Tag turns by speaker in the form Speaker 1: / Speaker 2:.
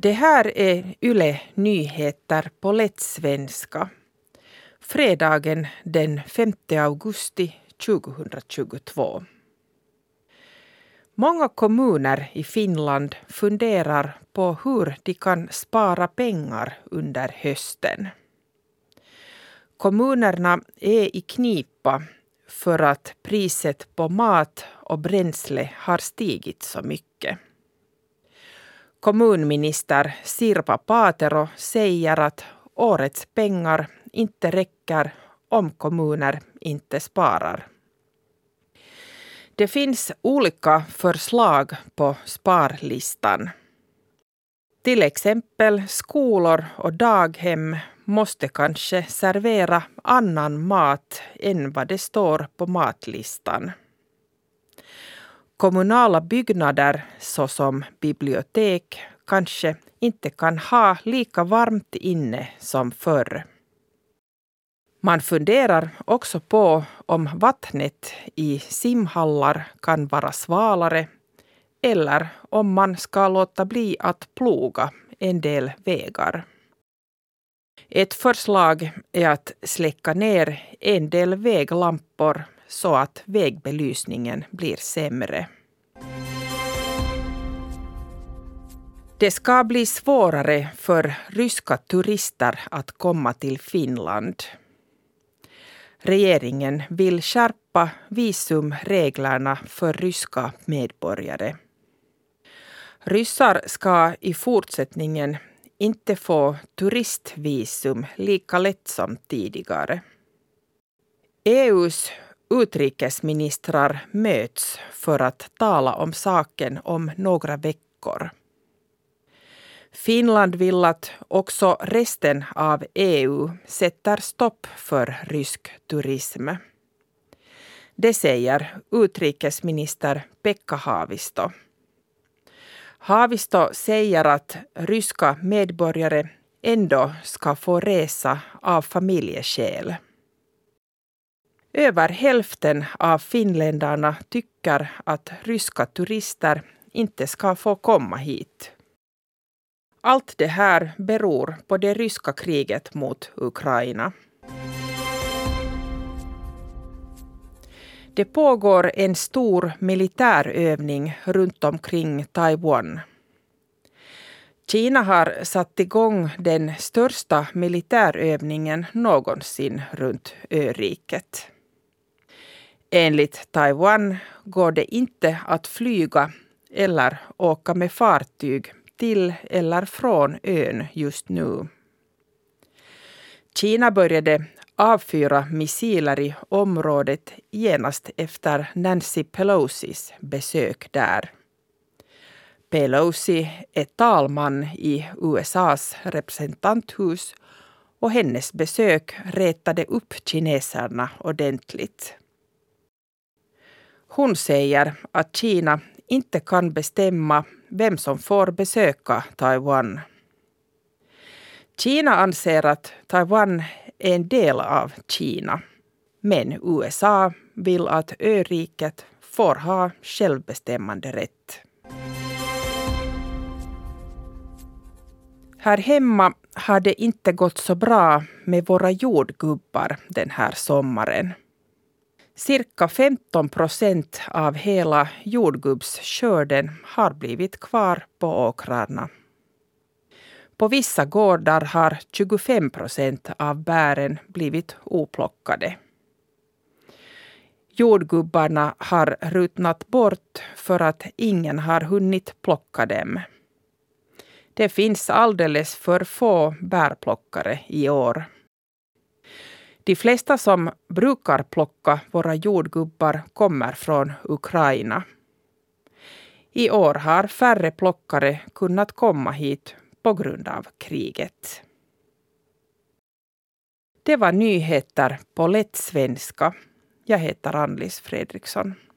Speaker 1: Det här är Yle Nyheter på lättsvenska. Fredagen den 5 augusti 2022. Många kommuner i Finland funderar på hur de kan spara pengar under hösten. Kommunerna är i knipa för att priset på mat och bränsle har stigit så mycket. Kommunminister Sirpa Paatero säger att årets pengar inte räcker om kommuner inte sparar. Det finns olika förslag på sparlistan. Till exempel skolor och daghem måste kanske servera annan mat än vad det står på matlistan. Kommunala byggnader såsom bibliotek kanske inte kan ha lika varmt inne som förr. Man funderar också på om vattnet i simhallar kan vara svalare eller om man ska låta bli att ploga en del vägar. Ett förslag är att släcka ner en del väglampor så att vägbelysningen blir sämre. Det ska bli svårare för ryska turister att komma till Finland. Regeringen vill skärpa visumreglerna för ryska medborgare. Ryssar ska i fortsättningen inte få turistvisum lika lätt som tidigare. EU:s utrikesministrar möts för att tala om saken om några veckor. Finland vill att också resten av EU sätter stopp för rysk turism. Det säger utrikesminister Pekka Haavisto. Haavisto säger att ryska medborgare ändå ska få resa av familjeskäl. Över hälften av finländarna tycker att ryska turister inte ska få komma hit. Allt det här beror på det ryska kriget mot Ukraina. Det pågår en stor militärövning runt omkring Taiwan. Kina har satt igång den största militärövningen någonsin runt öriket. Enligt Taiwan går det inte att flyga eller åka med fartyg till eller från ön just nu. Kina började avfyra missiler i området genast efter Nancy Pelosis besök där. Pelosi är talman i USAs representanthus och hennes besök retade upp kineserna ordentligt. Hon säger att Kina inte kan bestämma vem som får besöka Taiwan. Kina anser att Taiwan är en del av Kina, men USA vill att öriket får ha självbestämmande rätt. Här hemma har det inte gått så bra med våra jordgubbar den här sommaren. Cirka 15% av hela jordgubbsskörden har blivit kvar på åkrarna. På vissa gårdar har 25% av bären blivit oplockade. Jordgubbarna har ruttnat bort för att ingen har hunnit plocka dem. Det finns alldeles för få bärplockare i år. De flesta som brukar plocka våra jordgubbar kommer från Ukraina. I år har färre plockare kunnat komma hit på grund av kriget. Det var nyheter på lättsvenska. Jag heter Ann-Lis Fredriksson.